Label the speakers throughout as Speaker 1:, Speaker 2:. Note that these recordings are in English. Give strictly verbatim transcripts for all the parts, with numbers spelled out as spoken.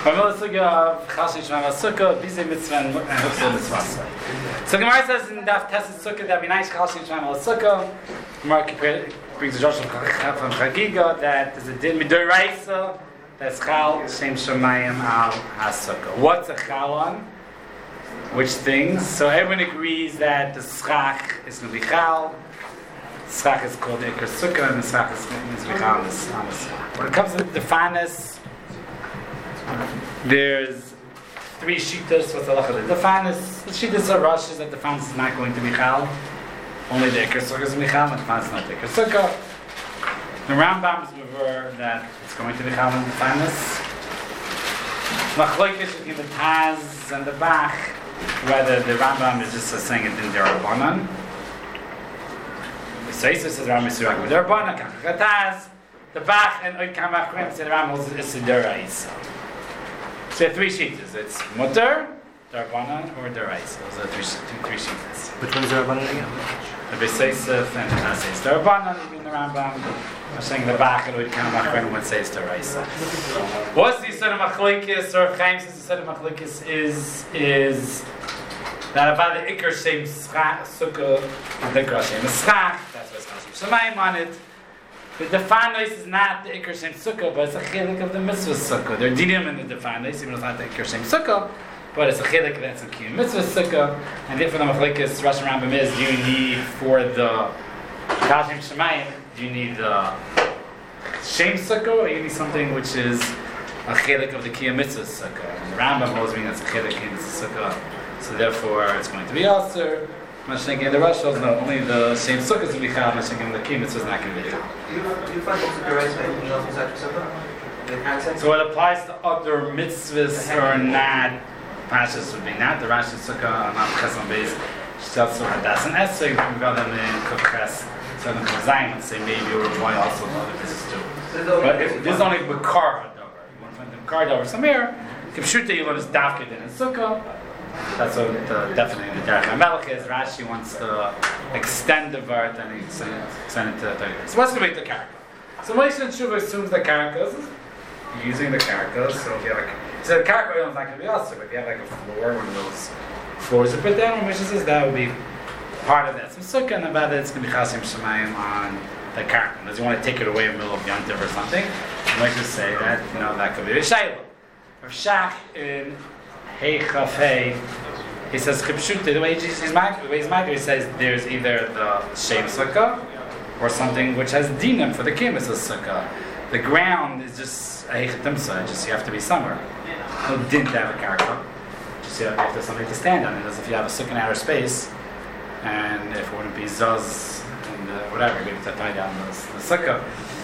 Speaker 1: Family Sukkah of Chashish Shema Sukkah, Bizei Mitzvah and Huxel Mitzvah. So Gemara says in Daf Tesset Sukkah that Binai Chashish Shema Sukkah. Gemara brings the Josh from Chagiga that there's a din midoraisa that's Chal Shem Shemayim Al HaSukkah. What's a Chal on? Which things? So everyone agrees that the Schach is going to be Chal. Schach is called Iker Sukkah and the Schach is going to be Chal on the Schach. When it comes to the Fanas, there's three shittas. What's the halacha? The fanas, the shittas are rushes that the fanas is not going to be chal. Only the Iker Sukkah is going to be chal, and the fanas is not the Iker Sukkah. The Rambam is over that it's going to be chal in the fanas. Machlokes between the Taz and the Bach, whether the Rambam is just saying it in Derabanan. The Seisa says Rambam is Surah Derabanan, Kach Taz. The Bach and Oid Kamach say the Rambam is Deraisa. So there are three sheetahs. It's Mutter, Darbanan, or Deraisa. Those are three, two, three sheetahs.
Speaker 2: Which one's Darbanan again?
Speaker 1: The Beseisef and the Taz Darbanan, even the Rambam. I'm saying the Bach and Oid Kamach would say it's Deraisa. What's the Yisod of Machlokes, or Chaim says the Yisod of Machlokes is, is that about the Iker Shem Sukkah, the Iker Shem Schach, that's what's Chashish Shemayim on it. The Defanos is not the Iker Shem Sukkah, but it's a chilik of the Mitzvah Sukkah. There are dinim in the Defanos, even though it's not the Iker Shem Sukkah, but it's a chilik that's a Kiyum Mitzvah Sukkah. And therefore the Machlokes, Rosh Rambam is, do you need for the Chal Shem Shemayim, do you need the Shem Sukkah, or you need something which is a chilik of the Kiyum Mitzvah Sukkah? And the Rambam always means that's a chilik Kiyum Mitzvah Sukkah, so therefore it's going to be also. I'm thinking the Roshos, no, only the same sukkah is going to be chal. I'm thinking the kibbutz is not going to be chal.
Speaker 3: Do you, do you find also the right anything else besides sukkah?
Speaker 1: So it applies to other mitzvahs or not. Pashas would be not the Rashi sukkah. I'm not chesam based. Shtel sukkah das an esrog. We got them in kufches. So in the chazayin, let's say maybe or why also the other mitzvahs too. But if this is only bekar hadover, you want to find the bekar hadover somewhere. Kipshuta you learn is dafkid in a sukkah. That's what the, definitely the Derech HaMelech is. Rashi wants to extend the vart and he extend it to the thirty. So what's going to make the character? So Moshe and Shuvah assumes the characters, using the characters. So if you have like, so the character is not going to be also, but if you have like a floor, one of those floors to put down, Moshe says that would be part of that. So Sukkah and about it, it's going to be Chashish Shemayim on the character. Unless you want to take it away in the middle of Yantiv or something, Moshe say that, you know, that could be a Shaila. Or Shach in Hey Chafei, he says Chipshut. The way he's the way he's marked, he says there's either the Shem Sukkah or something which has dinam for the Kibbutz Sukkah. The ground is just a Hechatimsa. Just you have to be somewhere. No din to have a character. Just you have, you have to have something to stand on. As if you have a sukkah in outer space, and if it wouldn't be zuz and uh, whatever, you have to tie down the, the sukkah.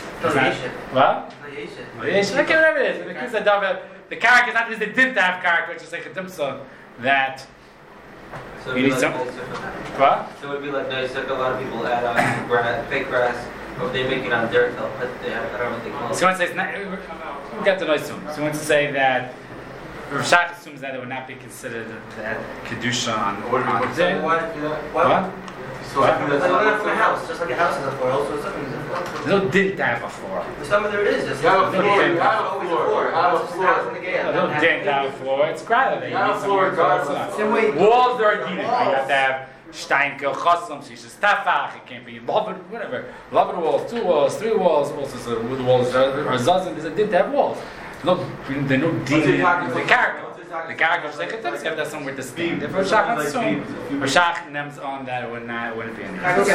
Speaker 1: What? Okay, whatever it is. Because the The character is not just the din to have character, it's just like a dimsa that
Speaker 3: so
Speaker 1: you need
Speaker 3: like
Speaker 1: some.
Speaker 3: What? So it would be like nice. Like a lot of people add on grass, fake grass, or if they make it on dirt, they'll put. They have, I don't know what they call it.
Speaker 1: So one says, we'll get to know soon. So one to say that Rav Shach assumes that it would not be considered that kedusha on on din.
Speaker 3: Why?
Speaker 1: What?
Speaker 3: So what? Like a house, just like a house has a floor, also something is a floor.
Speaker 1: There's no din to have a floor.
Speaker 3: Some of there is. Just
Speaker 4: you have a floor. You
Speaker 3: have
Speaker 4: have a floor. You have a floor.
Speaker 1: No din to have a floor. It's gravel. You need somewhere to
Speaker 3: Same
Speaker 1: walls there are din. You have to have steinkel chasam, so you should tafach. It can't be whatever. Lobber walls, two walls, three walls. Also, so wood walls are zazim. There's a din to have walls. No, there's no din in the character. The character is like a you have to have somewhere to stand. If Rashach assumes, Rashach names on that it would not, it wouldn't be anything. What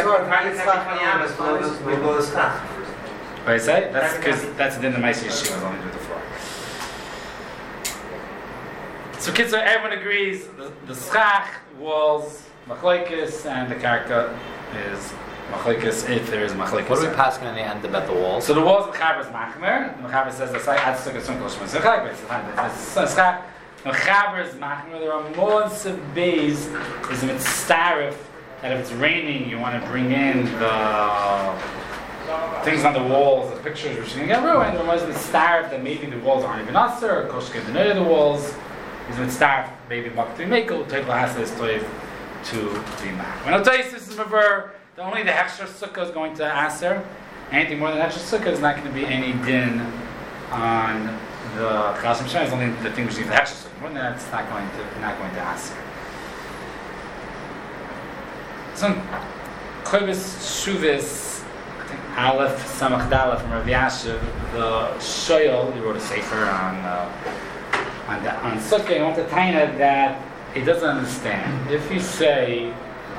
Speaker 1: do you say? That's because that's the Maisi Yeshiva only do the floor. So kids, so everyone agrees the, the schach walls machlokes and the character is machlokes if there is machlokes.
Speaker 2: What do we pass in the end about the walls?
Speaker 1: So the walls Mechaber is machmer. Mechaber says the side adds to the sunkol shmos. So it's schach. Mechaber is machmer. There are modes of bays is a mitzaref that if it's raining you want to bring in the things on the walls, the pictures which are going to get ruined. There was a mitzaref that maybe the walls aren't even aser. Koshke the near the walls is mitzaref maybe makti mekel. Toiv lahasa is toiv to be mach. When I tell you this is remember the only the hechsher sukkah is going to aser. Anything more than hechsher sukkah is not going to be any din on the Chashem Shema is only the thing which is the Hechsher Sukkah. More than that, it's not going to not going to answer. So, Kovis Shuvis, I think Aleph Samach Daleth from Rav Yashiv, the Shoyal, he wrote a sefer on uh, on the, on Sukkah. He wants to tell you that he doesn't understand. If you say,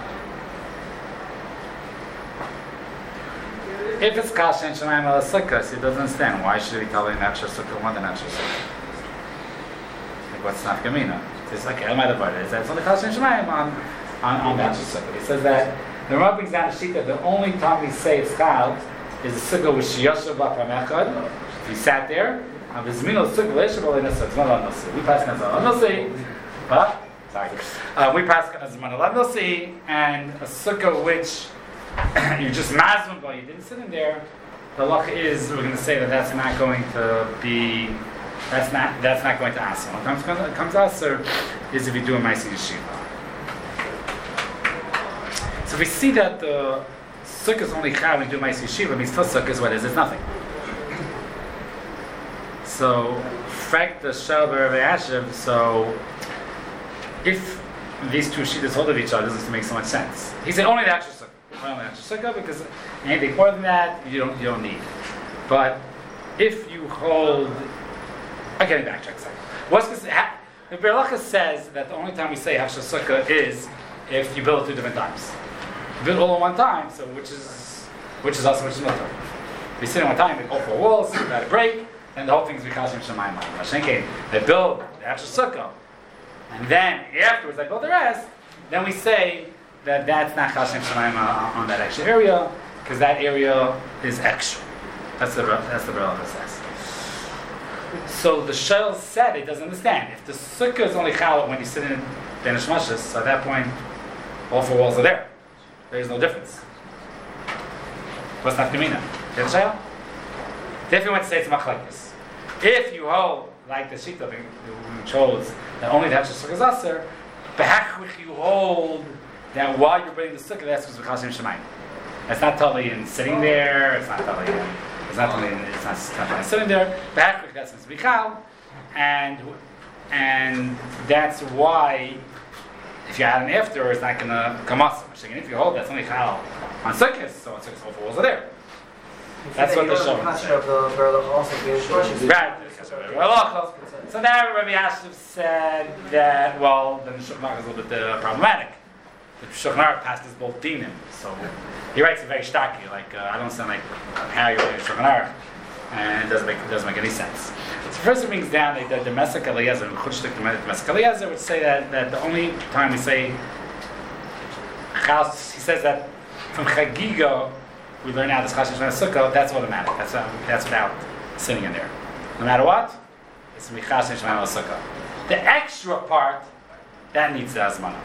Speaker 1: if it's Kal Shen Shemayim Al Sukkah, so he doesn't understand. Why should he tell you an extra Sukkah, one an extra Sukkah? Like what's Nafkamina? It's like El Madavar. It's only Kal Shen Shemayim on on on the extra Sukkah. He says that the Rambam brings down a sheet that the only time we say it's Kal is a Sukkah with Shiyoshav B'Pamechad. If you sat there, on Vizmino Sukkah Leishav Al Nasa, it's not on Nasi. We pass Nasa on Nasi, but sorry, uh, we pass Nasa on Nasi, and a Sukkah which you just mazman, but you didn't sit in there. The luck is we're going to say that that's not going to be, that's not that's not going to answer. What comes comes to answer is if you do a Maisi Yeshiva. So we see that the sukkah is only chal when you do Maisi Yeshiva. Means first sukkah is what is it's nothing. So Frank the Shelber of Ashiv. So if these two sheets hold of each other, doesn't make so much sense. He said only the actual sukkah. Only the actual sukkah, because anything more than that you don't you don't need. But if you hold, I can't backtrack a second. What's this? The Berlacha says that the only time we say Hashar Sukkah is if you build it two different times. You build it all at one time, so which is which is also which is mutter. If you sit at one time, they go for walls, you got a break, and the whole thing is Bikashim Shemayim. Mashenkein, they build the Hashar Sukkah, and then afterwards they build the rest. Then we say that that's not Chashem Shemayim on that extra area, because that area is extra. That's the that's the Berlacha says. So the Shel said it doesn't understand. If the sukkah is only chal when you sit in Danish Mashas, so at that point, all four walls are there. There is no difference. What's Nafkamina? You have a Shel? If you want to say it's machlekes, if you hold like the Shita, which holds that only the Hashar Sukkah is aser, behachwich you hold that while you're building the sukkah, that's because we're Chashem Shemayim. It's not totally in sitting there. It's not totally in. It's not totally in. It's not, it's not sitting there. Behachwich that's in Zbichal, and and that's why if you add an after, it's not going to come up so much. And if you hold that's only chal on sukkahs, so on sukkahs all four walls are there. That's what the show is. Right. So now Rabbi Yashiv said that, well, the Shulchan Aruch is a little bit uh, problematic. The Shulchan Aruch passes both dinim, so he writes it very starkly. Like uh, I don't sound like how you're writing Shulchan Aruch, and it doesn't make it doesn't make any sense. So first it brings down the, the domestic Eliezer, the Chutshtik domestic Eliezer, would say that, that the only time we say Chal, he says that from Chagiga we learn out this Chashem Shemayim Sukkah. That's automatic. That's uh, that's without sitting in there. No matter what, it's Chashem Shemayim Sukkah. The extra part that needs the Azmana.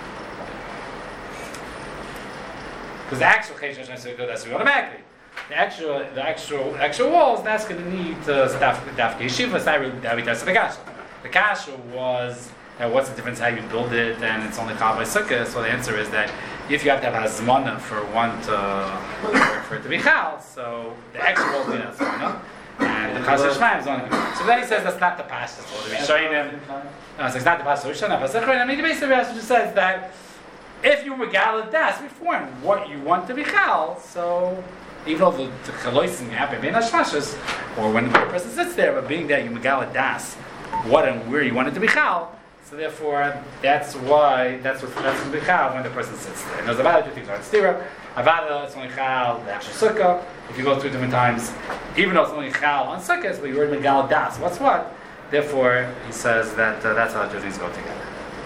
Speaker 1: Because the actual Chesed Hashem Sukkah, that's automatically. The actual, the actual, actual walls, that's going to need uh, Daf Yeshiva. It's not really the Kasha. The Kasha was that what's the difference how you build it, and it's only Chal by Sukkah. So the answer is that if you have to have Hazmana for one to for it to be Chal, so the extra walls need Hazmana, and the Chashem Shemayim is only. So then he says that's not the Pasha. So we're showing him. No, so it's not the Pasha. We're showing him. I mean, the basic Pasha just says that. If you regale das before what you want to be chal, so even though the chaloisim happen being hashmashas, or when the person sits there, but being that you regale das, what and where you want it to be chal, so therefore that's why that's what that's going to be chal when the person sits there. And there's about two things. Right, stira, avada it's only chal the actual sukkah. If you go two different times, even though it's only chal on sukkahs, but you already regale das. What's what? Therefore, he says that uh, that's how the two things go together.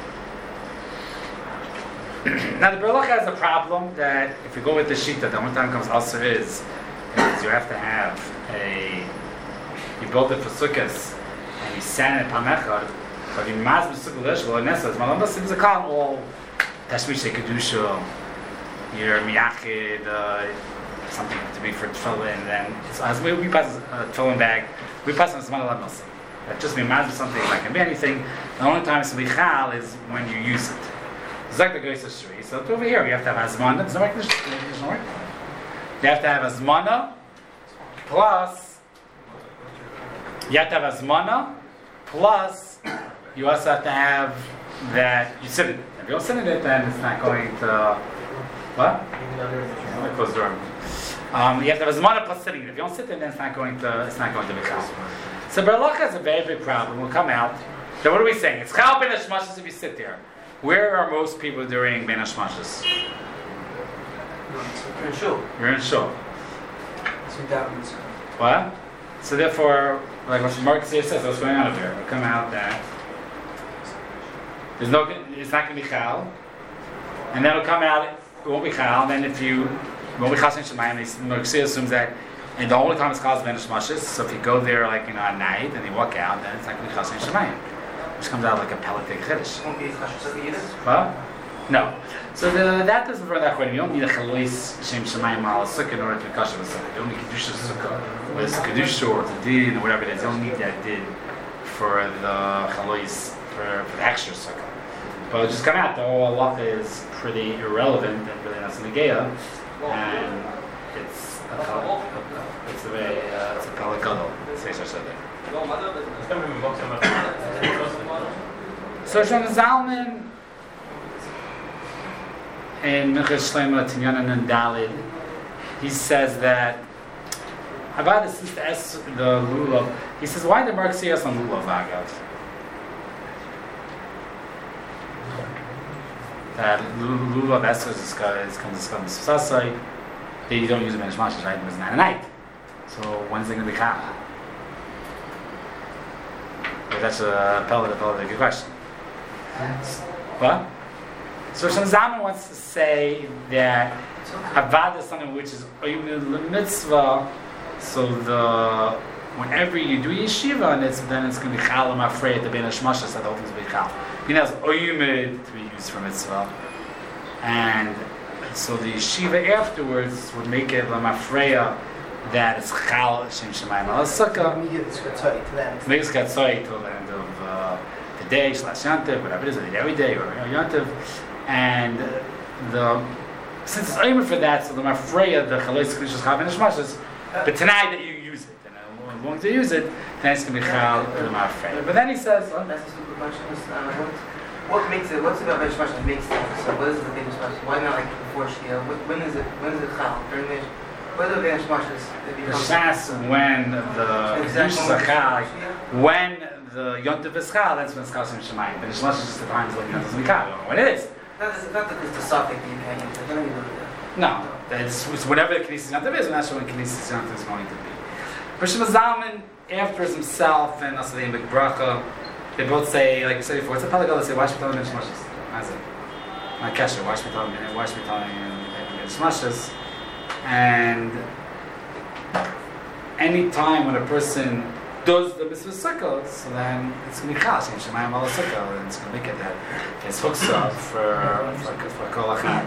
Speaker 1: Now the Berlacha has a problem that if you go with the sheet that the only time comes also is, is you have to have a, you build it for sukkahs and you sand it pamechad, but you maz b'sukkah l'eshvol l'nesas, malam b'sim zakal all tashmish kedusha, your miyachid, uh, something to be for tefillin, and so as we, we pass a tefillin bag, we pass on zman alav nosim. That just means maz something that can be anything. The only time it's bichal is when you use it. Like the Geisa Shri. So over here, you have to have Azmana. Does that make this work? You have to have Azmana plus You have to have azmana, plus you also have to have that you sit in it. If you don't sit in it, then it's not going to. What? Let me close the door. Um, you have to have azmana plus sitting in it. If you don't sit in it, then it's not going to. It's not going to be chal. So beralacha is a very big problem. We'll come out. So what are we saying? It's chal ben hashmashas if you sit there. Where are most people during ben hashmashas?
Speaker 3: You're in shul.
Speaker 1: You're in shul.
Speaker 5: So that means.
Speaker 1: What? So therefore, like what Marcus here says, what's going on over here? It'll come out that there's no, it's not going to be chal, and then it'll come out, it won't be chal. And then if you, it won't be chal shemayim. Marcus assumes that, and the only time it's chal is ben hashmashas. So if you go there like you know at night and you walk out, then it's not going to be chal shemayim, which comes out like a pelletic chiddush.
Speaker 3: Won't be chal shemayim.
Speaker 1: What? No. So the, that doesn't run that way. You don't need a chalois shem shemayim al sukkah in order to be kosher with sukkah. You don't need kedusha sukkah, or it's kedusha or the din or whatever it is. You don't need that din for the chalois for, for the extra sukkah. But just come out. The whole halacha is pretty irrelevant and really not negeya, and it's a pel- it's a very uh, it's a pellet gadol. Say so said there. So Shlomo Zalman. In Minchas Shlema Tinyanan and Dalid, he says that about this is the es the lulav. He says, why did Mark see us on lulav agav? That lulav es is comes to come sasai. They don't use it in Mishmashas, right? It was nine at night. So when's it going to be chal? But that's a pellet, a pellet, a good question. What? So Shlomo Zalman wants to say that Avad is something which is oyim mitzvah. So the whenever you do yeshiva, and it's then it's going to be chal. I'm afraid the ben hashmashas that the whole thing's going to be chal. You know, it's oyim to be used for mitzvah, and so the yeshiva afterwards would make it lamafreya that it's chal shem shemayim al sukkah.
Speaker 5: You get the skatzai to them.
Speaker 1: Make it skatzai till the end of uh, the day slash yantiv, whatever it is, every day or yantiv. And the since it's only for that, so the mafreya the chalois kedusha chal ben hashmashas. But tonight that you use it, and I'm going to use it, then it's going to be chal the mafreya. But then he says,
Speaker 5: That's a super question. Uh, what, what makes it? What's about benchmark that makes it? So what is the benchmark? Why not like before Shkia? When is it? When is it chal? During the what are the benchmarks?
Speaker 1: the shas when the kedusha chal, when the yontiv is chal, that's when it's chal shem shemayim. But it's not just the times when it doesn't be chal. When it is.
Speaker 5: Not that not that it's the suffix the opinion. I don't even know that.
Speaker 1: No, it's, it's whatever the Knesset Yantav is, and that's what Knesset Yantav is going to be. But Shlomo Zalman, after himself and also the Big Bracha, they both say, like I said before, it's a Pelagal, they say, why should we tell him in Shmashas? How's it? Not Kesher, why should we tell him, why should we tell him in Shmashas? And any time when a person does the mitzvah sukkah, so then it's going to be chas, and shemayim ala sukkah, and it's going to make it that it's hooks up for for for kol achad.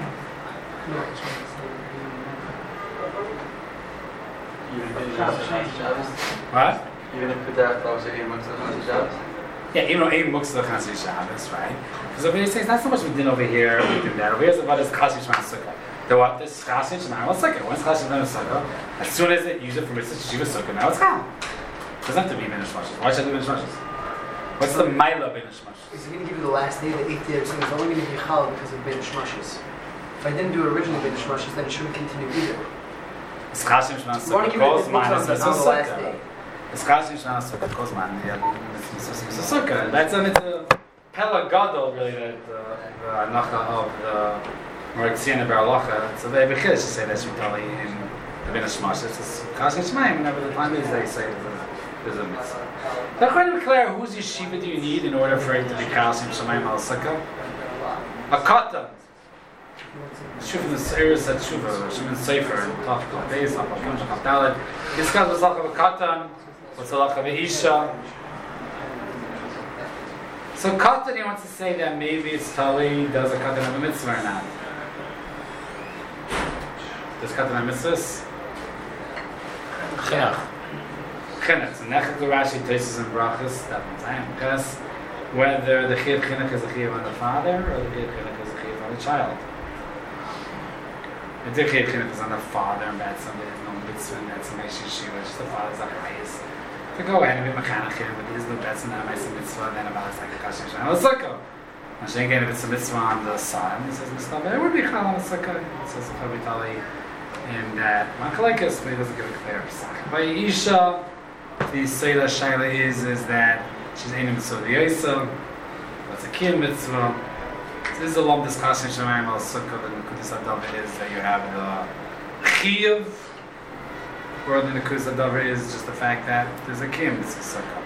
Speaker 1: What?
Speaker 4: You're going to put that close to eight months of Shabbos?
Speaker 1: Yeah, even though eight books of the Chatzis Shabbos, right? Because over here it says not so much we did over here, we did that. Over here it's about this Chatzis Shema Sukkah. The what? This Chatzis Shema Sukkah. When's Chatzis Shema Sukkah? As soon as it use it for Mitzvah Shiva Sukkah, now it's Chal. It doesn't have to be Minish Mashas. Why should I do Minish Mashas? What's the Maila Minish Mashas?
Speaker 5: Is he going to give you the last day, the eighth day, or something? It's only going to be chal because of Ben Shmashas. If I didn't do originally Ben Shmashas, then it shouldn't continue either.
Speaker 1: It's Chatzis Shema
Speaker 5: You want
Speaker 1: Sukkah.
Speaker 5: to give it
Speaker 1: Goes
Speaker 5: the
Speaker 1: minus
Speaker 5: on the
Speaker 1: Mitzvah
Speaker 5: last
Speaker 1: Sukkah.
Speaker 5: day.
Speaker 1: It's Chatzis Shema Sukkah. Goes minus Mitzvah Sukkah. That's a Mitzvah Pella Gadol, really, that the Anacha of the Moritzina Baralacha. It's a very big chiddush to say that Shmitali in the Ben Shmashas. It's Chatzis Shema. Whenever the time is, they say there's a mitzvah. So according to Claire, whose yeshiva do you need in order for it to be Chatzis Shemayim al Sukkah? A katan. Shuvin Seir said Shuva, Shuvin Sefer, and Tach Tach Beis, Tach Tach Tach Dalet. Discuss what's the halacha of a katan, what's the halacha of a isha. So katan, he wants to say that maybe it's tali, does a katan have a mitzvah or not? Does katan have mitzvahs?
Speaker 2: Chinuch.
Speaker 1: Chinuch. So Nechak Rashi, Tesis and Brachas, that one's I am. Because whether the chiv chinuch is a chiv on the father or the chiv chinuch is a chiv on the child. The chiv chinuch is on the father, and that's something there's no mitzvah, and that's a meshi shiva, just the father's the highest. to go ahead and be mechanical, but there's no bets in that mitzvah, and then about it's like a kashem shem al sukkah. Mashiach again, if it's a mitzvah on the side, he says mitzvah, but it would be chal on the sukkah. He says the Chavi Tali in that Machalekes, but he doesn't give a clear psach. By Isha, the Seilah Shaila is is that she's aimed mitzvah v'yosel. What's a kiyum mitzvah? So this is a long discussion. Shemayim al sukkah. The Nekudas Hadavar is that you have the chiyuv, or the Nekudas Hadavar is just the fact that there's a kiyum mitzvah sukkah.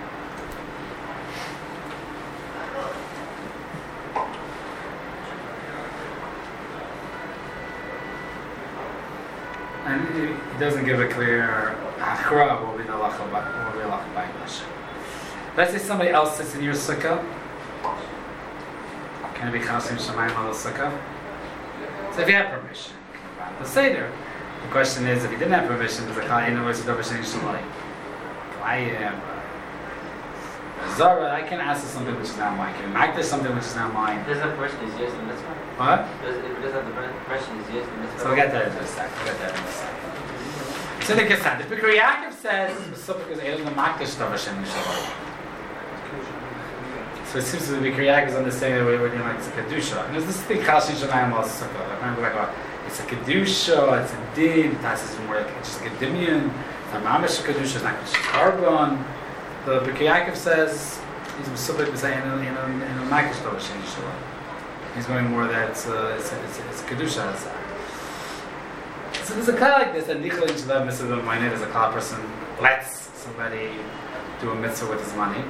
Speaker 1: And he doesn't give a clear achra what will be the halacha what will be the halacha by English. Let's say somebody else sits in your sukkah. Can it be chasim shamayim al sukkah? So if you have permission, the seder. The question is, if he didn't have permission, does the chal inu is a davar shein shalai? I am Zara. I can ask something which is not mine. Can I act something which is not mine?
Speaker 3: Does that person is yes and mitzvah?
Speaker 1: What?
Speaker 3: Does if it does have the person is yes and mitzvah?
Speaker 1: So we'll get that in a second. We'll get that in a second. So the Kessan, if Bikri Yaakov says, because it doesn't makdish davar shein shalai. So it seems to be Bikri Yaakov is understanding that we're doing like it's a kedusha. And there's this thing chasim shamayim al sukkah. It's a kedusha. It's a din. That's is more like it's just like a dimion. The mamish kedusha is not just carbon. The Bikri Yaakov says he's mesubik b'zay in a in a in a makdish davar shein shalai. He's going more that it's a, it's a, it's a, it's a kedusha. So there's a guy like this that nichol in shalav mitzvah b'mayne. There's a kala person lets somebody do a mitzvah with his money.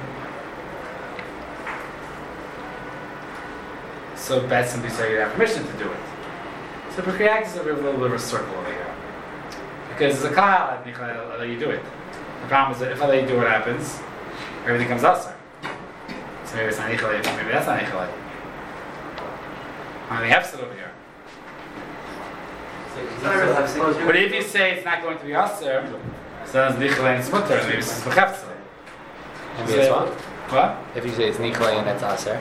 Speaker 1: So bad somebody say you have permission to do it. So Bikri Yaakov is a little bit of a circle over here. Because there's a kala at nichol I'll let you do it. The problem is that if I let you do what happens, everything comes out, sir. So maybe it's not nichol, maybe that's not nichol. I mean, the hefsed over here. But if you say it's not going to be aser, so then it's nichol and it's mutter, maybe it's b'chefsed.
Speaker 2: Maybe it's what?
Speaker 1: What?
Speaker 2: If you say it's Nikolai and it's Aser?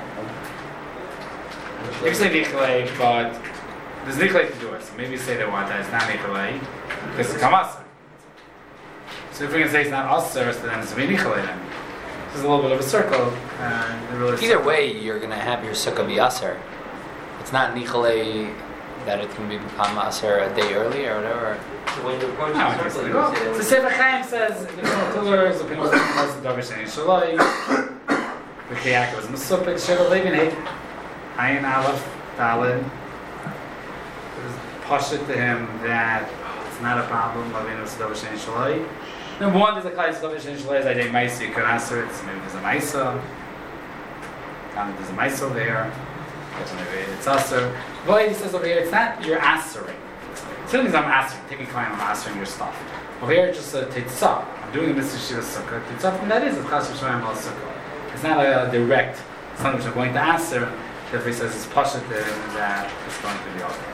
Speaker 1: If you say nichol, but there's nichol to do it, so maybe you say that what that it's not nichol because it's come aser. So if we can say it's not aser, so then it's be nichol then. This is a little bit of a circle. And really
Speaker 2: Either way, you're going to have your sukkah be Aser. It's not Nikolai that it can be become Aser a day early or whatever.
Speaker 3: So when you approach
Speaker 1: No,
Speaker 3: the
Speaker 1: it's
Speaker 3: circle,
Speaker 1: like,
Speaker 3: you
Speaker 1: well,
Speaker 3: say
Speaker 1: so Sefer Chaim says the pillars, the pillars, the davar shein shalai. Bikri Yaakov is mesupik shel levin hey ayin aleph daled. It was pashut to him that it's not a problem. Levin is davar shein shalai. Number one, there's a klai davar shein shalai. Is I did ma'isa, you could answer it. So maybe there's a ma'isa. There's a ma'isa there. Maybe it's aser. But he says over here, it's not you're answering. Certain things I'm answering. Taking client, I'm answering your stuff. Over here, it's just a tetzah. I'm doing a mitzvah shiva sukkah. Tetzah, and that is a chasim shamayim al sukkah. It's not a direct something which I'm going to answer. Therefore, he says it's pashut that it's going to be okay.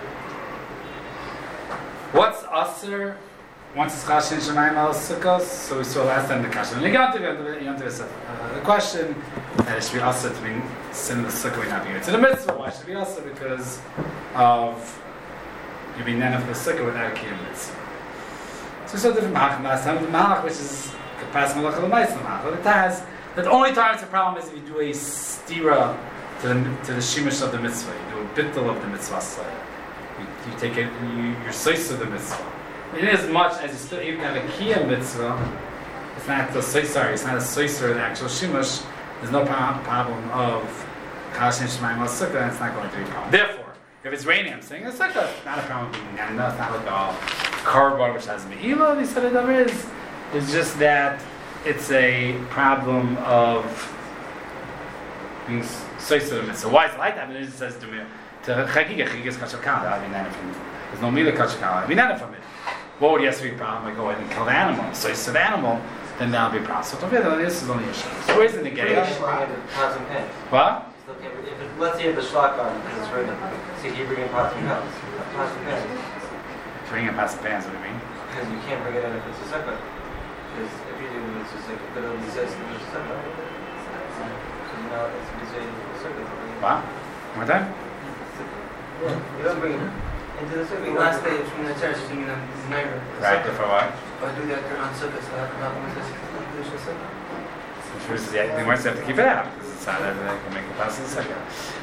Speaker 1: What's aser? Once it's chasim shamayim al sukkah, so we saw last time the kasha. And you got to the question that it should be aser to be sin the sukkah we not be to the mitzvah. Why should it be aser? Because of you being none of the sukkah without a kiyum mitzvah. So we saw different malach last time. The malach which is kapas malach l'mayis malach. It has that the only time it's a problem is if you do a stira to the to the shimish of the mitzvah. You do a bittul of the mitzvah. You, you take it. You you're sois of the mitzvah. In as much as you still even have a kiyum mitzvah, it's not the sois. Sorry, it's not a sois or the actual shimish. There's no problem of chasim shamayim al sukkah, and it's not going to be a problem. Therefore, if it's raining, I'm saying it's sukkah. It's not a problem being nana. It's not like a carbon which has me'ilah. He said it is. It's just that it's a problem of being sois of the mitzvah. Why is it like that? I mean, it says to me to chagiga. Chagiga is kachal kala. I mean, there's no milah kachal kala. I mean, nana from it. What would yes be a problem? Like go ahead and kill the animal. Sois of the animal. Then that'll be a problem. So this is only a issue. So where's the negation? What?
Speaker 3: If it, let's say you have the shlak on because it's raining. So you bring in pots and pans. Pots and pans.
Speaker 1: Bring in pots and pans, what do you mean?
Speaker 3: Because you can't bring it in if it's a sukkah. Because if you do it, it's just like a little says it's a sukkah. So now it's a sukkah.
Speaker 1: What? One more time?
Speaker 3: You don't bring it.
Speaker 5: into the sukkah. The last day from the church, you mean the neighbor.
Speaker 1: Right, for what?
Speaker 5: Or do that on sukkah, so that's about one sukkah.
Speaker 1: The truth is, yeah, the Gemara have to keep it out because it's not everything that can make it past the sukkah.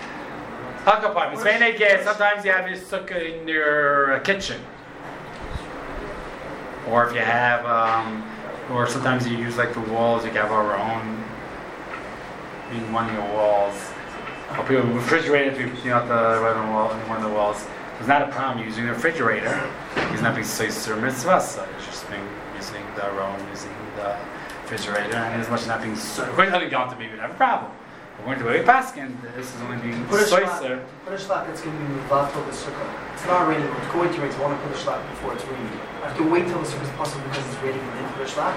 Speaker 1: Hakapah, sometimes you have your sukkah in your uh, kitchen. Or if you have, um, or sometimes you use like the walls, you can have our own in one of your walls. Or people refrigerator, if you, you know, the right on the wall, in one of the walls. There's not a problem using the refrigerator. He's not being soiser mitzvah, so he's just being using the own, using the refrigerator, and as much as not being soiser. According to Yom Tov, we would have a problem. According to Rabbi Paskin, this is only being soiser.
Speaker 6: Put a shlak that's going to be moved till the sukkah. It's not raining. It's going to rain. So I want to put a shlak before it's raining. I have to wait till the sukkah is possible because it's raining and then put a shlak.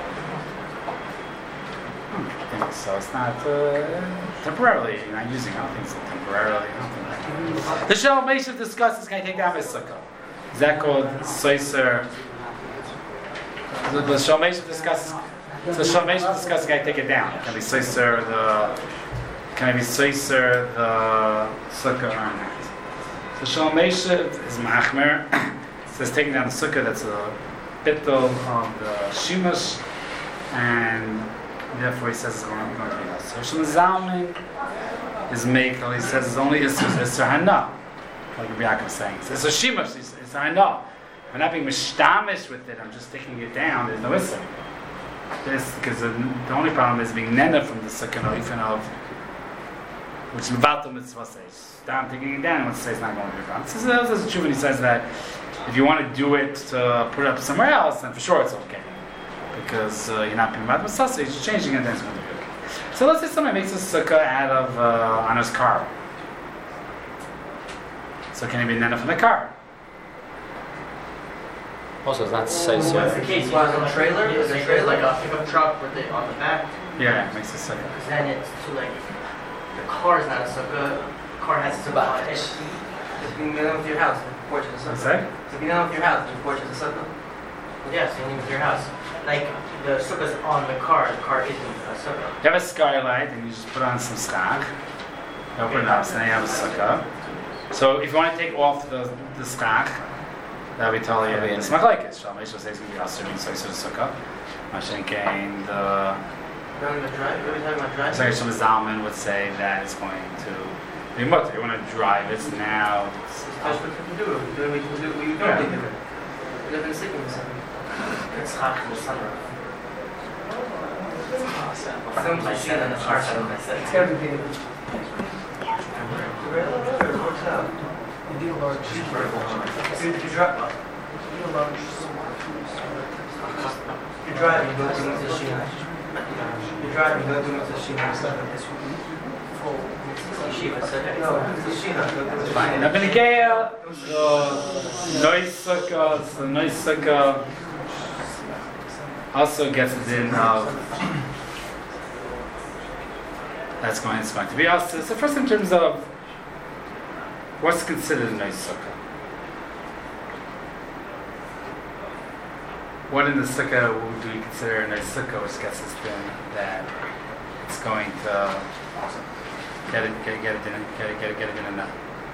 Speaker 1: I think so. It's not uh, temporarily. You're not using. I don't think it's temporarily. I don't think that. The Shalom Meshav discusses can I take down my sukkah. Is that called soiser? The, the Shalom Meshav discusses. So the Shalom Meshav discusses can I take it down? Can I be soiser the? Can I be soiser the sukkah or not? So Shalom Meshav is machmer. It says taking down the sukkah. That's a bittul of the shimush, and therefore he says it's going to be us. So Shalom Zalman is mekel. He says it's only Isser Hana, like Rabbi Yaakov is saying. It's a shimush. It's Isser Hana. I'm not being mishtamish with it. I'm just taking it down. There's no Isser. This because the, the only problem is being nena from the second oifen of which mevatel mitzvah says. I'm taking it down. And what says not going to be a problem. This is a true when he says that if you want to do it to put it up somewhere else, then for sure it's okay. Because uh, you're not being mad with you're just changing it, then it's going to be okay. So let's say somebody makes a sukkah out of uh, on his car. So can he be nena from the car?
Speaker 2: Also, it's not
Speaker 3: Well, what's the
Speaker 2: soiser.
Speaker 3: case? You use a trailer? Is a trailer like a pickup truck with it on the back?
Speaker 1: Yeah, it makes a sukkah.
Speaker 3: Because then it's to like, the car is not a sukkah, the car has a sukkah on it.
Speaker 5: It's being done with your house, the porch is a
Speaker 1: What's
Speaker 5: sukkah.
Speaker 1: that?
Speaker 5: It's being done with your house, the porch is a sukkah.
Speaker 3: Yeah, same thing with your house. Like, the sukkah's on the car, the car isn't a sukkah.
Speaker 1: You have a skylight and you just put on some skach. You open it up, so now you have a sukkah. So if you want to take off the the skach, that we tell you it's not like it. Shalom Meshav says it's going to be also being soiser the sukkah. Mashenkein the
Speaker 5: You're on the drive, every time I drive.
Speaker 1: Sorry, Shalom Zalman would say that it's going to be mutter. You want to drive it now.
Speaker 5: That's what you do. You do what you do. You don't think of it. You live in a sleeping center.
Speaker 3: It's hot in the summer.
Speaker 5: Some machine on the car.
Speaker 6: It's got to be big.
Speaker 5: It works out.
Speaker 6: You need a large.
Speaker 5: You, you, drive,
Speaker 6: You need a large.
Speaker 5: you're driving, you go to Mitzvah. You're driving, you go to Mitzvah.
Speaker 6: Full.
Speaker 3: Yeshiva sukkah.
Speaker 5: No, Mitzvah.
Speaker 1: Fine. Now, Benegea, the noise sukkah, the noise sukkah also gets it in of. That's going it's going to be us. So first, in terms of what's considered a nice sukkah. What in the sukkah do we consider a nice sukkah, which gets us in that it's going to get it, get, get it in, get it, get it, get it in enough.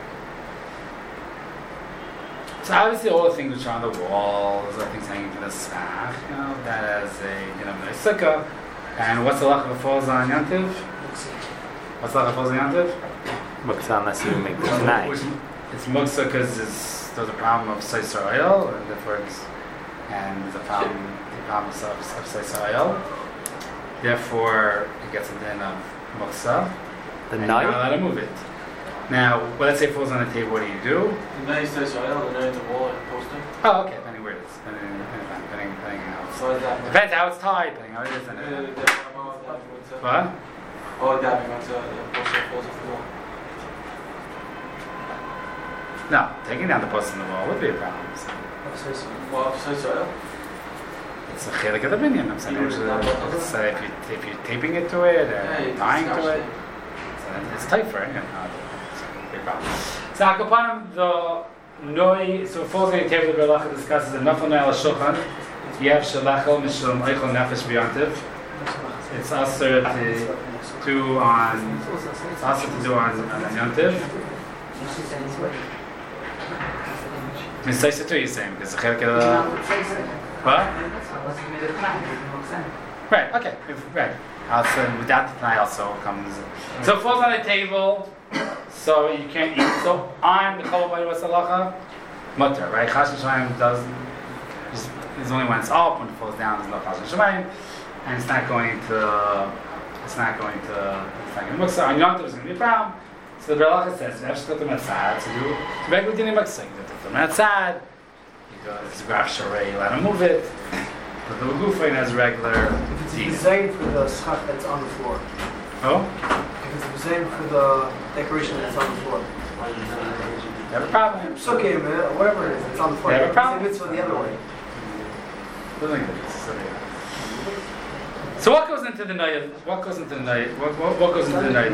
Speaker 1: So obviously, all the things which are on the walls, all the things hanging from the staff, you know, that as a you know nice sukkah. And what's the lach that falls on Yantiv? What's the lach that falls on Yantiv?
Speaker 2: Muktzah unless you make this nice.
Speaker 1: It's muktzah because there's a problem of soiser oil, and therefore it's, and there's a problem, the problem of, of soiser oil. Therefore, it gets a din of muktzah.
Speaker 2: The
Speaker 1: and you're not allowed
Speaker 2: knife?
Speaker 1: to move it. Now, well, let's say it falls on the table. What do you do?
Speaker 4: The nice says oil, the nice the wall and poster.
Speaker 1: Oh, okay. Depending where it is, depending, depending, depending, depending how it's.
Speaker 4: So is that
Speaker 1: Depends how it's tied. Depending how it is. And
Speaker 4: Uh,
Speaker 1: it.
Speaker 4: the amount that what's up?
Speaker 1: What?
Speaker 4: Oh, that means the poster falls off the wall.
Speaker 1: No, taking down the post on the wall would be a problem. So
Speaker 4: Well, so it's oil.
Speaker 1: it's a chelik of the binyan. I'm saying, which is, uh, so if you if you're taping it to it or
Speaker 4: Yeah, you
Speaker 1: tying to
Speaker 4: discussed
Speaker 1: it, so it's tight for it. You know, it's a big problem. So Akapanim the noi. So it falls on the table. The Berlacha discusses the nafal al shulchan. You have shalachel mishum eichel nefesh b'yantiv. It's also to do on. It's also to do on on yantiv. It's nice to you saying because the chelik of what? Right. Okay. If, right. Also, without the Tanai also comes. So it falls on the table, so you can't eat. So on the Chol Hamoed what's halacha? Mutter, right? Chashem Shemayim does. It's only when it's up, when it falls down, there's no Chashem Shemayim, and it's not going to. It's not going to. It's not going to mix. On Yom Tov, it's going to be a problem. So the Berlacha says, you have to go to Metzad to do to make with Dini Mixing. You go to Metzad, you go to Graf Sharei, you let him move it. But the Gufain has regular.
Speaker 6: If it's a design for the schach that's on the floor.
Speaker 1: Oh?
Speaker 6: If it's a design for the decoration that's on the floor.
Speaker 1: You have a problem.
Speaker 6: It's okay, man. Whatever it is, it's on the floor.
Speaker 1: You have a problem?
Speaker 6: It's the other way.
Speaker 1: So what goes into the night? What goes into the night? What, what, what goes into the night?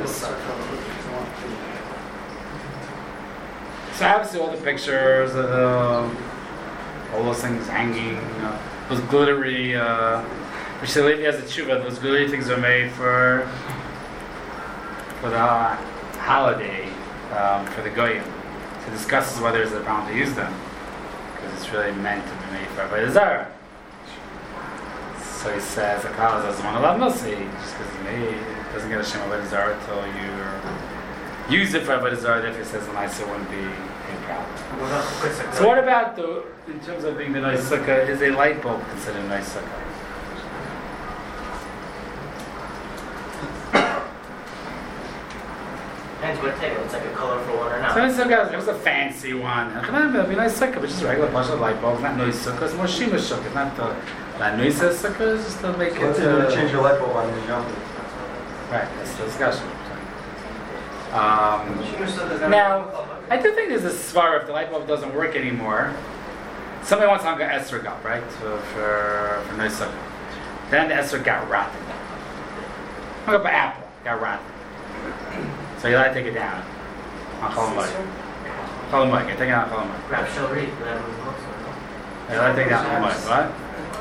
Speaker 1: So obviously all the pictures, uh, all those things hanging, uh, those glittery. Uh, Rishi Levi has a tshuva. Those glittery things are made for for the uh, holiday um, for the goyim. So he discusses whether there's a problem to use them because it's really meant to be made for Avodah Zarah. So he says, a Kala doesn't want to love Milsi, just because he made, doesn't get a Shem Avodah Zarah until you use it for Avodah Zarah, if he says the nice, it wouldn't be a problem. So what about, the, in terms of being the nice sukkah, is a light bulb considered a nice sukkah?
Speaker 3: Depends what type. It's like a colorful one or not.
Speaker 1: So nice sukkah, it was a fancy one. It'll be a nice sukkah, but just a regular bunch of light bulbs, not nice sukkah, it's more Shemesh sukkah, not the That noise says sukkah just to make
Speaker 7: so
Speaker 1: it.
Speaker 7: Uh, change your light bulb on your Yom Tov.
Speaker 1: Right, that's the discussion. Um, now, I do think there's a svara if the light bulb doesn't work anymore. Somebody wants to hang an esrog up, right? So for for noise sukkah. Then the esrog got rotten. Hung up an apple, got rotten. So you gotta take it down on Chol Hamoed. Chol Hamoed, take it out on Chol Hamoed.
Speaker 3: Grab Shilri, whatever it
Speaker 1: You gotta take it out on Chol Hamoed, what?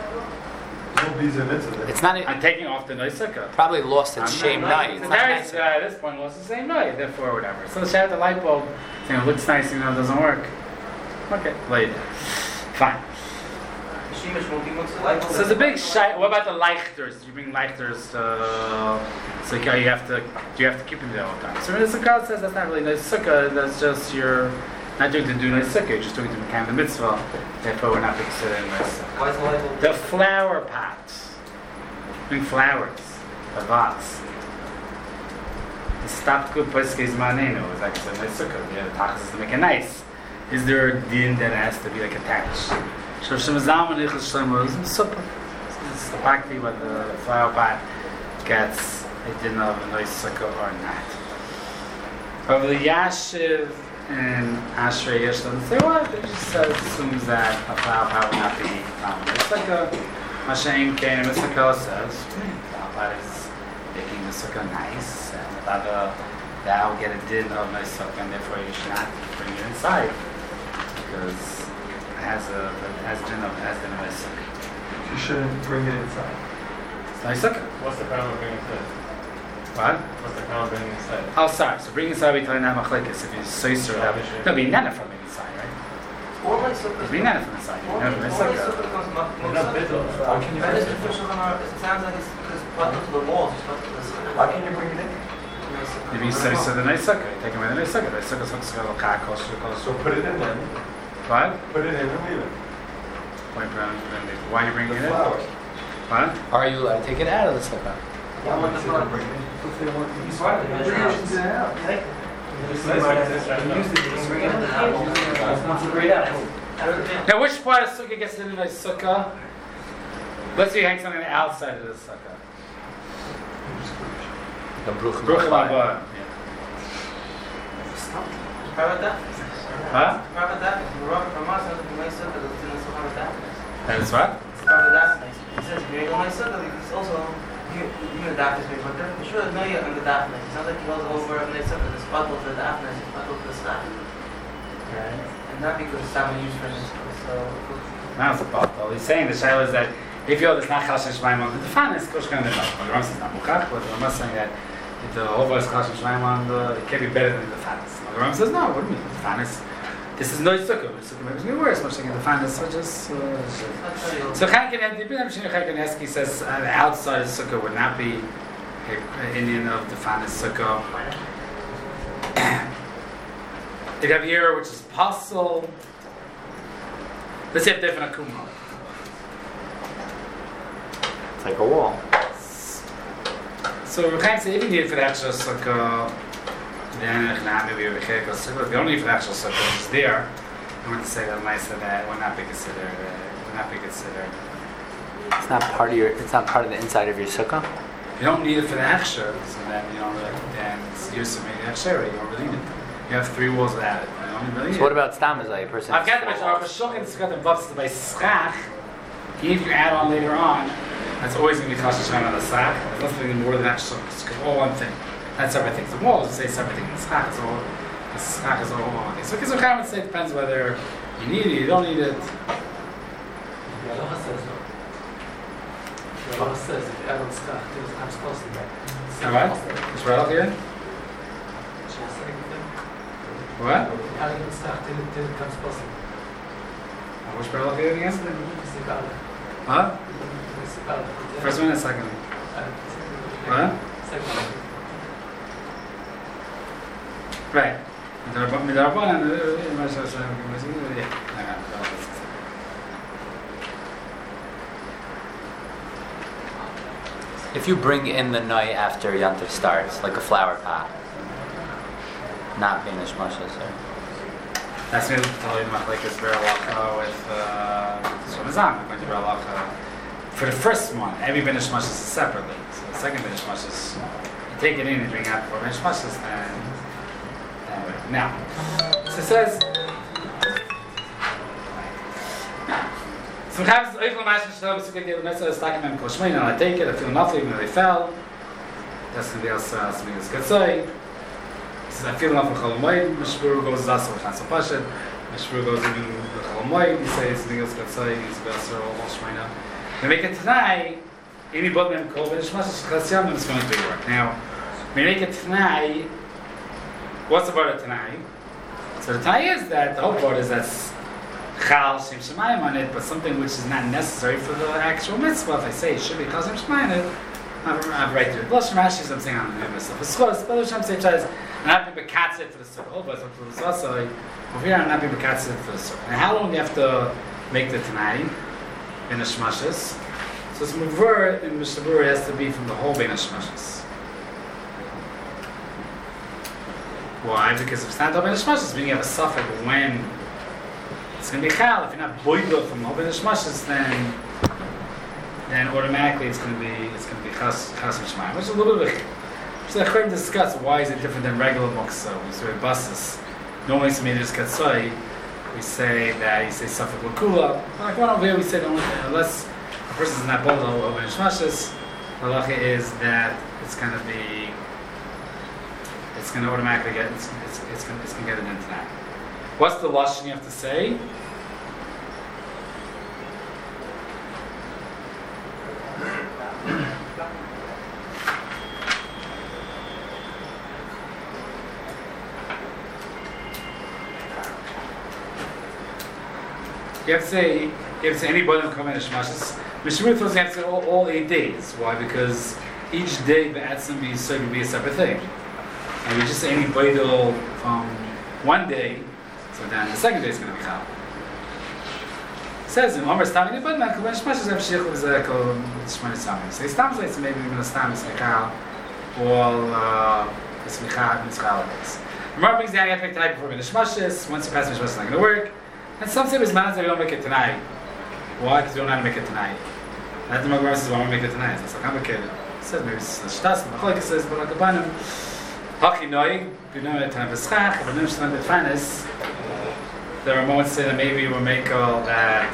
Speaker 2: It's not.
Speaker 1: I'm taking off the nice sukkah.
Speaker 2: Probably lost its same night. It's
Speaker 1: It's
Speaker 2: not
Speaker 1: very,
Speaker 2: nice.
Speaker 1: uh, at this point, lost the same night, therefore, whatever. So she had the light bulb, you know, it looks nice, you know, it doesn't work. Okay, later. Fine. So it's a big shy. What about the leichters? You bring leichters, uh, so you have to, you have to keep them there all the time. So when the sukkah says that's not really nice sukkah, that's just your, not doing to do nice sukkah, you're just doing it to become the mitzvah. Therefore, we're not considering nice sukkah.
Speaker 3: Why is the light bulb?
Speaker 1: The flower pots. Bring flowers. The vase. The stopped good place is maneno. It's like a nice sukkah. The tachas to make it nice. Is there a din that has to be like attached? So Shem Zalman Ichus Shlomo is super. It's the pakti where the flower pot gets a din of a nice sukkah or not. Over the Yashiv and Ashrei Yishlam say what? It just says, assumes that a flower pot will not be common. It's like a Mashaim Kain and Mitzvah says, flower pot is making the sukkah nice, and without a, that will get a din of nice sukkah, and therefore you should not bring it inside, because it has a, it has din of, it has din of nice sukkah.
Speaker 7: You shouldn't bring it inside.
Speaker 1: It's nice sukkah.
Speaker 8: What's the problem with bringing it inside?
Speaker 1: What?
Speaker 8: What's the problem with bringing it inside?
Speaker 1: Oh, sorry. So bring inside, we tell you now machlekes. If you say so, that no, be nana from inside, right? It's be nana from inside. You know, nice sukkah.
Speaker 7: How can you bring it in?
Speaker 5: It sounds like it's because button to the walls.
Speaker 7: How can you bring it in?
Speaker 1: If you say so, the nice sukkah, you take away the nice sukkah. The nice sukkah is sukkah kach kosher kosher.
Speaker 7: So put it in then.
Speaker 1: What?
Speaker 7: Put it in and leave it.
Speaker 1: Why brown? Why are you bringing
Speaker 7: The
Speaker 1: it in?
Speaker 7: flowers.
Speaker 1: What?
Speaker 2: Are you allowed to take it out of the sukkah?
Speaker 7: Why would you not bring it in?
Speaker 6: If they want to use
Speaker 3: Right, the measure
Speaker 6: it out.
Speaker 8: It's nice like this right now.
Speaker 6: Use it, just bring it in the house. It's a great apple.
Speaker 1: Now, which part of sukkah gets in the nice sukkah? Let's say you hang something on the outside of the sukkah.
Speaker 2: The bruchim
Speaker 1: Bruchim
Speaker 2: haba.
Speaker 1: haba.
Speaker 5: How about that?
Speaker 1: Huh?
Speaker 5: How about that? Ramah says the nice sukkah that's in the sukkah with that.
Speaker 1: That is what?
Speaker 5: How about that? He says if you're going to nice sukkah, it's also you you the daphnis big, but they're sure no you on the daphnis. It's not like he goes over on nice sukkah. It's bottle to the daphnis, it's bottle to the staff.
Speaker 1: Right.
Speaker 5: And not because it's someone used for this. So
Speaker 1: Now it's a bottle. He's saying the shaila is that if you hold this not chal shem shemaim on the fanis, kosh kan the bottle. The Rambam says not mukach, but the Rambam is saying that if the whole is chal shem shemaim on the, it can't be better than the fanis. The Rambam says no. What do you mean? The fanis This is no sukkah. Sukkah maybe is going to be worse. Much like in the finest such uh, so Chaim Kanievsky says uh, the outside of sukkah would not be an Indian of the finest sukkah. You'd have here, which is possible. Let's say different akuma.
Speaker 2: It's like a wall.
Speaker 1: So we can't say if you need it for the actual sukkah, then maybe we can't go sukkah. The only for the actual sukkah is there. I want to say that nice that would not be considered. Uh, would not be considered.
Speaker 2: It's not part of your. It's not part of the inside of your sukkah.
Speaker 1: You don't need it for the hechsher, so then you don't really. Then it's used to make the hechsher. You don't really need it. You have three walls without it. You don't really need
Speaker 2: So what
Speaker 1: it.
Speaker 2: about stam is like a person?
Speaker 1: I've got the Bashar for Shulchan, it's got the Bavs by Schach. If you add on later on, that's always going to be Kasha Shana on the Schach. There's nothing more than actual, it's all one thing. That's separate things. The walls say separate things. The Schach is all, the Schach is all one thing. So Kizukhan would say it depends whether you need it, you don't need it.
Speaker 8: The Allah says no. The Allah says if you add on stuff, things I'm supposed to make.
Speaker 1: Alright? Is right up here? What?
Speaker 8: Adding on stuff didn't didn't come supposed to.
Speaker 1: Which parallel here again? Huh? First one and second one. What? Right.
Speaker 2: If you bring in the night after Yantav starts, like a flower pot, not being a shmashas,
Speaker 1: that's going to tell you about like this Beralacha with Shemazam, going to Beralacha. For the first one, every Benish Mashas is separately. So the second Benish Mashas, you take it in and bring out before Benish Mashas, and anyway. Now, so it says, sometimes Oichel Mashas Shalom Sukkah Gil Mesa is talking about Koshmain, and I take it, I feel nothing, even though they fell. That's going to be also something that's Katsoi. He says, I feel nothing from Cholomoid, Mishpuru goes Zasa, which not so Pashat. Mishpuru goes even the Cholomoid, he says something else Katsoi, he's Besser, all Shmaina. We make it tonight, anybody can call Benish Mashas Chasyam, it's going to work. Now, we make it tonight, what's the part of tonight? So the tonight is that, the whole part is that Chal Shem Shemayim on it, but something which is not necessary for the actual mitzvah. If I say it should be Chal Shem Shemayim on it, I have a right to it. Blush Rashi, I'm saying I'm going to myself. It's close, but Hashem says, I'm not being bekatzit for the circle, but it's also, over here I'm not being bekatzit for the circle. And how long do you have to make the tonight? In the Shmashas. So it's Muvur in Mishabur has to be from the whole Bein Shmashas. Why? Because if it's not the Bein Shmashas, when you have a suffix when it's going to be Chal. If you're not Boido from the whole Bein Shmashas, then then automatically it's going to be it's going to be Chas Chas Mishmayim, which is a little bit. So the Chayim discuss why is it different than regular Moksa. We say Basis. Normally it's made as Katsoi. We say that you say Safek Lakula. Like one over here, we say that unless a person is not bold over in Shmashas, the halacha is that it's going to be, it's going to automatically get, it's, it's, it's going it's to get it into that. What's the lashon you have to say? You have to say, you have to say anybody who come in a Shemashas. Mishmur throws you have to say all, all eight days. Why? Because each day the Atzim be said to be a separate thing. And you just say anybody from one day, so then the second day is going to be Chal. It says in Omer Stam anybody man come in Shemashas have Shech with Zeko Shemani Samim. So Stam says maybe we're going to Stam Mitzchal or Mitzchal Mitzchal days. Remember brings down you have to make the night before Shemashas. Once you pass Shemashas, it's not going to work. And some say Bismanas that we don't make it tonight. Why? Because we don't know how to make it tonight. That's the Gemara says, why don't we make it tonight? It's like, I'm okay. It says maybe it's the Shtas, the Machlokes says, but like the Banim, Haki Noi, we know at time Beschach, but then Shtan Befanis, there are moments say that maybe we'll make all that,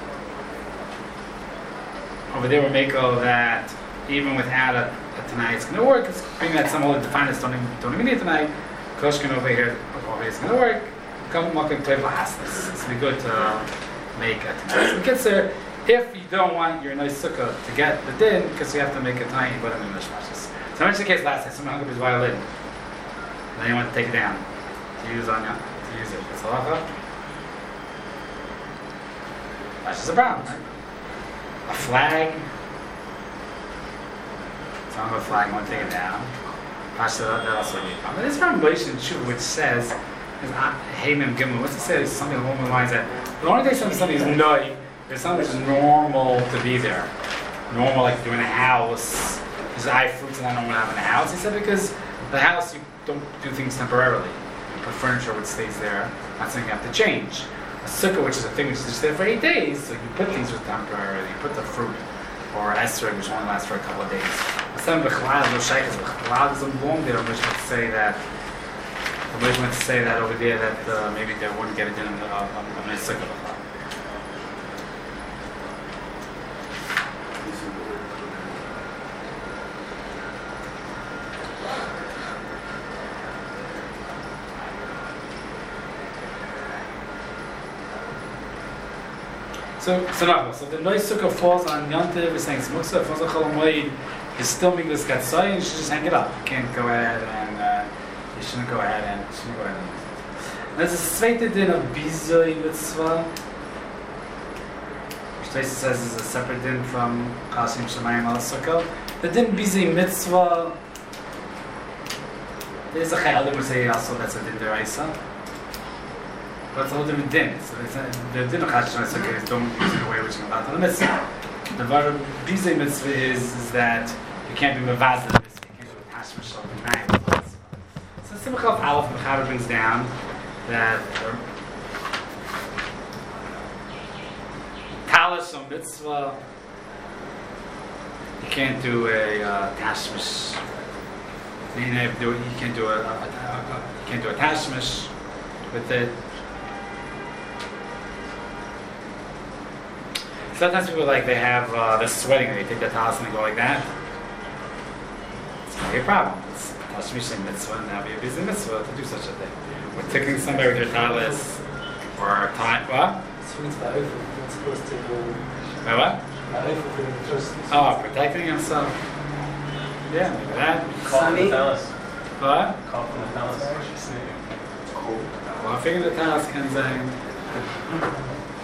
Speaker 1: over there we'll make all that, even without a, a tonight, it's going to work. It's being that some of the Befanis don't even, don't even need tonight. Koshkin over here, over here is going to work. Come walking to Lahasnas. It's be good to make a tonight. So kids there, if you don't want your nice sukkah to get the din, because you have to make a tiny but in the mishmashes. So I mentioned the case last time, someone hung up his violin. And then you want to take it down to use on you, to use it. It's halacha. That's just a problem, right? A flag. So I'm a flag, I want to take it down. Pasha, that also be a problem. There's from Moshe and Tshuva which says, Hey Mem Gimel, what's it say? There's something along the lines that the only day something is noi, there's something that's normal to be there. Normal, like doing a house. There's I fruits and I don't want to have in a house. He said because the house you don't do things temporarily. You put furniture which stays there. Not something you have to change. A sukkah, which is a thing which is just there for eight days, so you put things with temporarily. You put the fruit or esrog, which only lasts for a couple of days. Some b'chalad no shaykhs b'chalad is long there. Which would say that. The way to say that over there that uh, maybe they wouldn't get it in on the sukkah. So, so no, so the noise sukkah falls on Yontiv, we're saying Smuksa, falls on Chol Moed, is still Migdus Gatzai, and you should just hang it up. You can't go ahead and, uh, you shouldn't go ahead and, you shouldn't go ahead and use it. There's a zweite din of Bizoi Mitzvah, which Taisa says is a separate din from Qasim Shemayim al Sukkah. The din Bizoi Mitzvah, there's a Chayalim who say also that's a din deraisa. But it's a whole different din. So it's a, the din of Qasim Shemayim Sukkah is don't use it away which is allowed to the mitzvah. The verb Bizoi Mitzvah is, is that you can't be mevaz the mitzvah, you can't do a Tashma Shalom. So Simcha of Aleph Mechaber brings down that Talis or Mitzvah, you can't do a uh, Tashmish. You, do, you can't do a, a, a, a you can't do a Tashmish with it. Sometimes people like they have uh, the sweating, they take the talis and they go like that. It's not a problem. It's Tashmish and mitzvah, and that would be a busy mitzvah to do such a thing. We're taking somebody with their talis or time. What?
Speaker 8: Not supposed to go.
Speaker 1: By what? Oh, protecting himself. Yeah, maybe that.
Speaker 7: Call the talis.
Speaker 1: What?
Speaker 7: Call from the talis.
Speaker 1: Well, I figured the talis can say.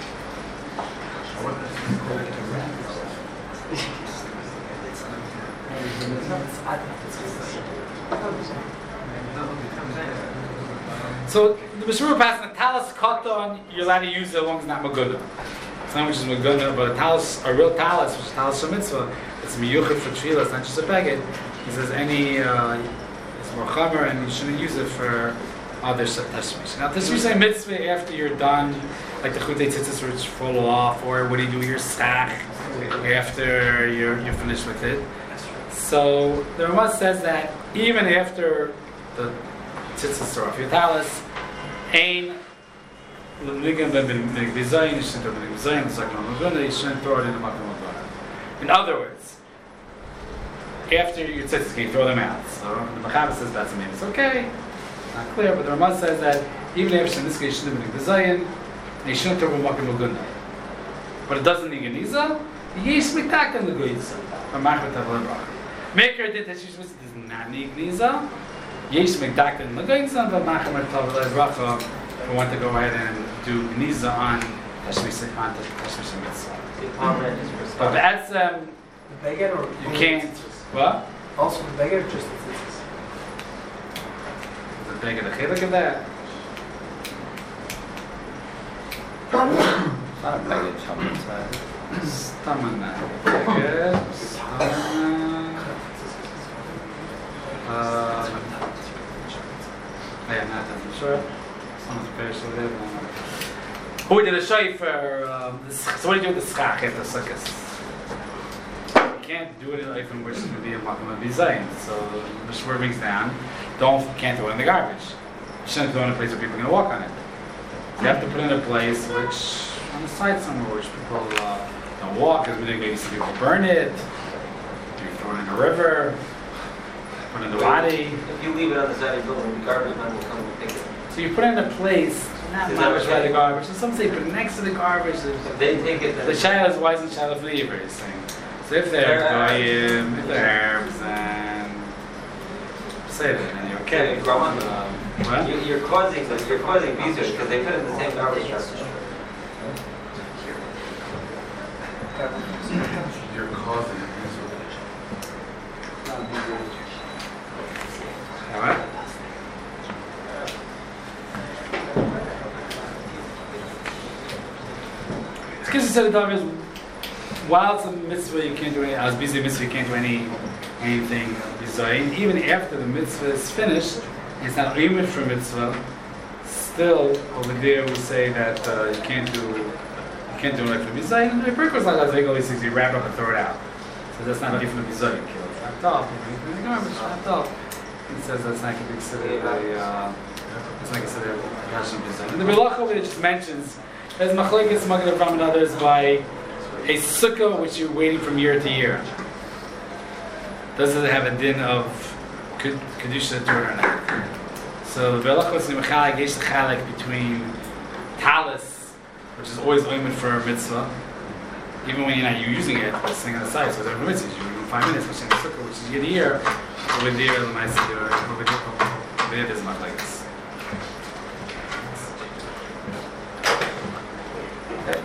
Speaker 1: So the Mishmur passing a talis katan, you're allowed to use it as long as it's not maguna. It's not which is maguna, but a talis, a real talis, which is talis shemitzvah, it's miyuchid for tefillah, it's not just a beged. He says any, uh, it's more chamer, and you shouldn't use it for other tashmish. Now, tashmish a mitzvah after you're done, like the chutei tzitzis which fall off, or what do you do with your stack after you're you're finished with it. So the Ramah says that even after the tzitzis are off your talis, ein l'nigan ben b'zayin, you shouldn't throw it in b'zayin, it's like no maguna, you shouldn't throw it in the makom maguna. In other words, after your tzitzis, can you throw them out? So the Mechaber says that's maybe it's okay. Not clear, but the Ramah says that even after in this case, you shouldn't have been b'zayin, and you shouldn't throw it in makom maguna. But it doesn't need ganiza. Yesh mitak and the goyza. From Machmat Avon Brach. Maker did that she does not need ganiza. Yesh mitak and the goyza, but Machmat Avon Brach. We want to go ahead and do ganiza on Tashmish on Tashmish mitzvah. But that's um.
Speaker 6: The beggar or
Speaker 1: you can't. What?
Speaker 6: Also the beggar, just the tzitzis.
Speaker 1: The beggar, the chilek of that.
Speaker 2: Not a baggage, how much that?
Speaker 1: Stamana. Beggar. Stamana. Uh. I am not that sure. Someone's very sure. Who did a shayfer? Um, so what do you do with the schach after sukkahs? You can't do it in life in which it's going to be a makom of bizayin. So the Mishmur brings down, don't can't throw it in the garbage. You shouldn't throw it in a place where people are going to walk on it. You have to put it in a place which on the side somewhere which people uh, don't walk. Because maybe some people burn it. You throw it in a river. Put it in the wadi.
Speaker 3: If you leave it on the side of the building, the garbage man will come and take it.
Speaker 1: So you put it in a place. Not
Speaker 3: Is
Speaker 1: much
Speaker 3: that
Speaker 1: by
Speaker 3: what
Speaker 1: the
Speaker 3: they-
Speaker 1: garbage. So some say put it next to the garbage.
Speaker 3: If they take it, then
Speaker 1: The shayla is wise and shayla for the Iber, he's saying. So if they're goyim, if they're herbs, and say it, and you're okay.
Speaker 3: Okay, grow on.
Speaker 1: Um, what?
Speaker 3: You- you're causing you're causing visas because they put it in the same garbage truck.
Speaker 4: caused it.
Speaker 1: All right. Because said the is, while it's a mitzvah, you can't do any. As busy mitzvah, you can't do any anything bizayin. Even after the mitzvah is finished, it's not even for mitzvah. Still, over there we say that uh, you can't do you can't do it for bizayin. And the purpose like that, they always you wrap up and throw it out. So that's not even for bizayin. It's wrapped up. It's wrapped up. It says that's not considered a. Uh, it's not considered a Russian bizayin. And the Melach over there just mentions. There's machlekes among the Ram and others by a sukkah which you're waiting from year to year. Does it have a din of kedusha to it or not? So the Belachos and Mechalek yesh chalek between talis, which is always oimed for a mitzvah, even when you're not using it, but sitting on the side. So it's over mitzvah, you do five minutes, which in the sukkah, which is year to year. Over there, the Ma'aser, over there, there's machlekes.